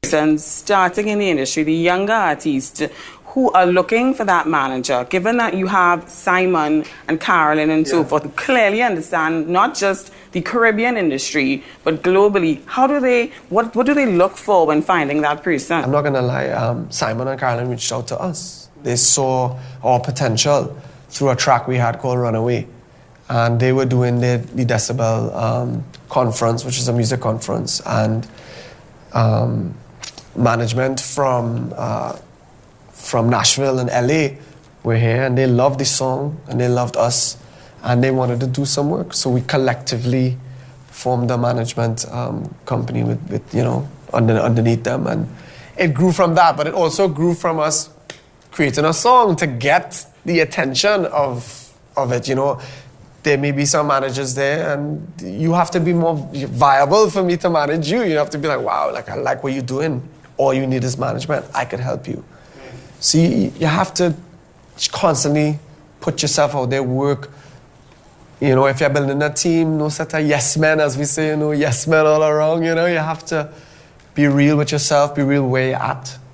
And starting in the industry, the younger artists who are looking for that manager, given that you have Simon and Carolyn and so forth, who clearly understand not just the Caribbean industry, but globally, what do they look for when finding that person? I'm not going to lie, Simon and Carolyn reached out to us. They saw our potential through a track we had called Runaway. And they were doing the Decibel conference, which is a music conference, and management from Nashville and LA were here, and they loved the song and they loved us, and they wanted to do some work. So we collectively formed a management company with underneath them, and it grew from that. But it also grew from us creating a song to get the attention of it. You know, there may be some managers there, and you have to be more viable for me to manage you. You have to be like, wow, like I like what you're doing. All you need is management. I could help you. So you have to constantly put yourself out there, work. You know, if you're building a team, no such a yes men, as we say, yes men all around. You know, you have to be real with yourself, be real where you're at.